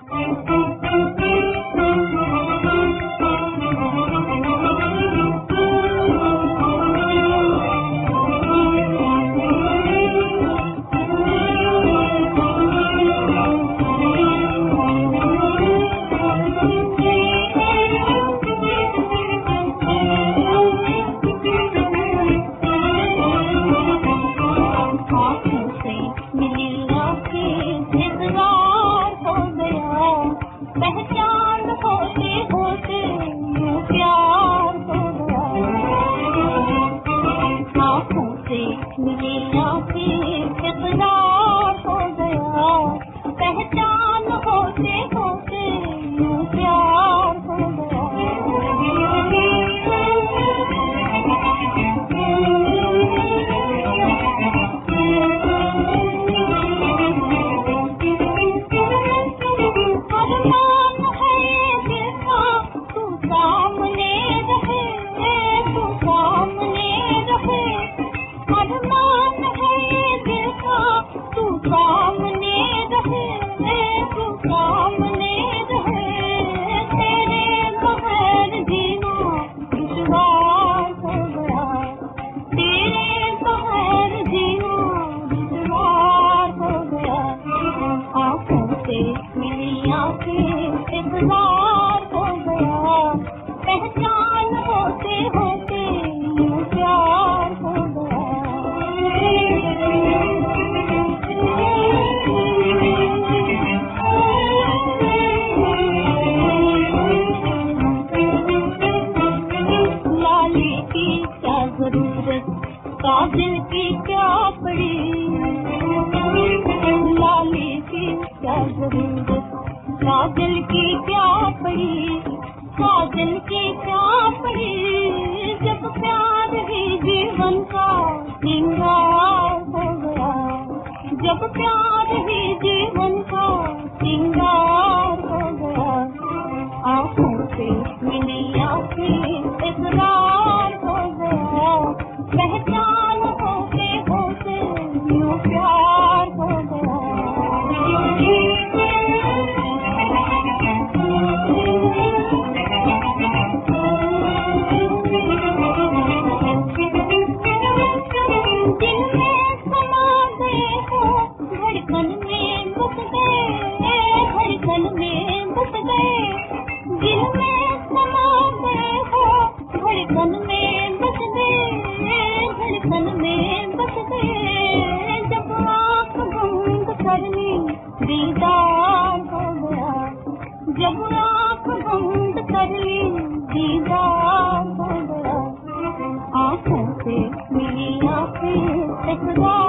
काजल की क्या पड़ी, लाली की क्या जरूरत, काजल की क्या पड़ी, काजल की क्या पड़ी, जब प्यार ही जीवन का श्रृंगार हो गया, जब प्यार ही जीवन का श्रृंगार हो गया, आंखों से मिली आंखें इकरार हो गया, पहचान होते होते यूं प्यार हो गया। दिल में समा गए हो, धड़कन में बस गए, धड़कन में बस गए, दिल में समा गए हो, धड़कन में बस गए, धड़कन में बस गए, जब आँख बंद कर ली दीदार हो गया, जब आँख बंद कर ली दीदार हो गया, आँखों से मिली आँखें इकरार